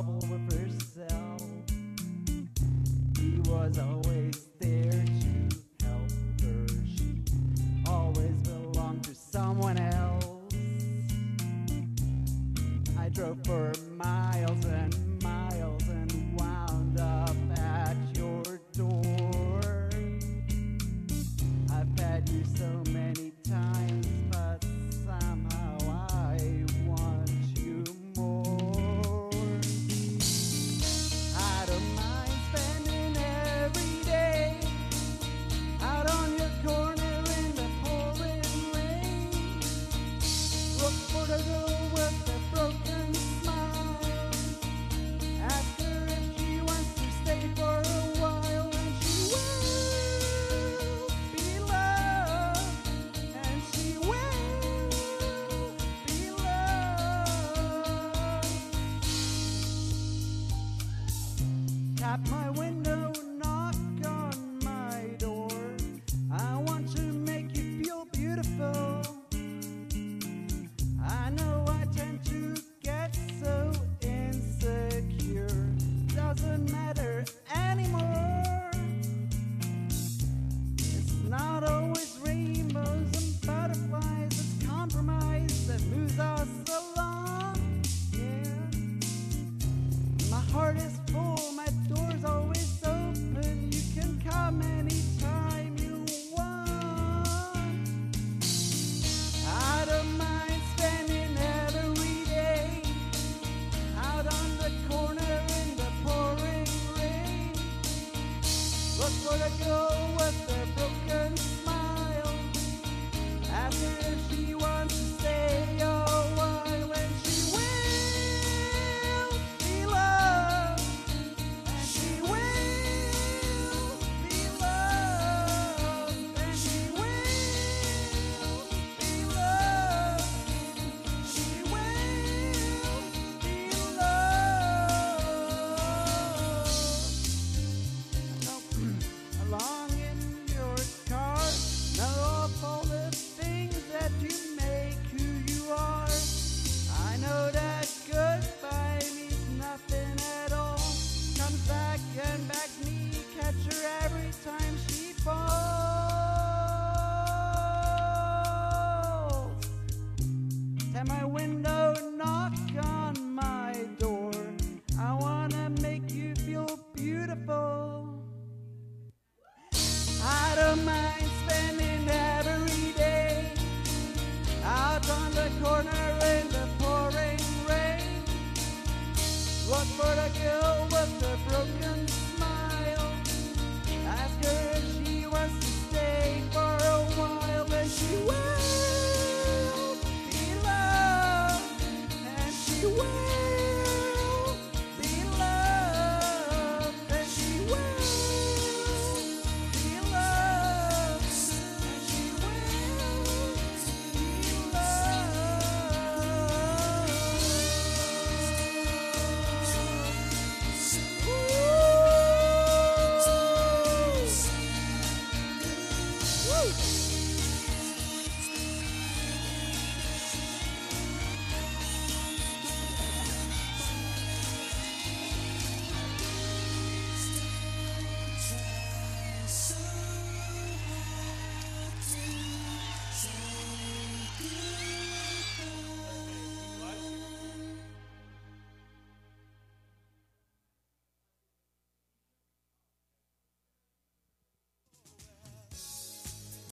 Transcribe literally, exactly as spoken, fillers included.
trouble with herself. He was always there to help her. She always belonged to someone else. I drove for miles and miles and wound up at your door. I've had you so many times, but somehow I want you more. I don't mind spending every day out on your corner in the pouring rain. Look for the girl with the broken smile. Ask her if she wants to stay for a while, and she will be loved, and she will be loved. Tap my window, knock on my door. I want to make you feel beautiful. I know I tend to get so insecure. Doesn't matter anymore. It's not always rainbows and butterflies. It's compromise that moves us along. Yeah. My heart is full. My door's always open. You can come anytime you want. I don't mind spending every day out on the corner in the pouring rain. Look for the girl with the broken smile. Ask her if she wants to stay a while, and she will be loved, and she will be loved, and she will be loved. She will be loved. Know along in your car, know of all the things that you make who you are. I know that goodbye means nothing at all. Comes back and backs me, catch her every time she falls. Tap my window, knock on my door. I wanna make you feel beautiful. I don't mind spending every day out on the corner in the pouring rain. Look for the girl with the broken smile. Ask her if she wants to stay for a while, and she will be loved, and she will be loved, and she will be loved, and she will be loved. Woo! Woo!